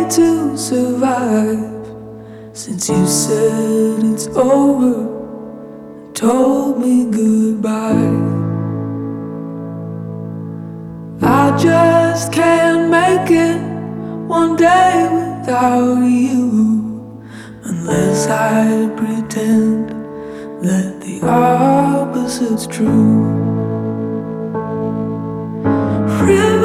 to survive. Since you said it's over, told me goodbye, I just can't make it one day without you, unless I pretend that the opposite's true. Real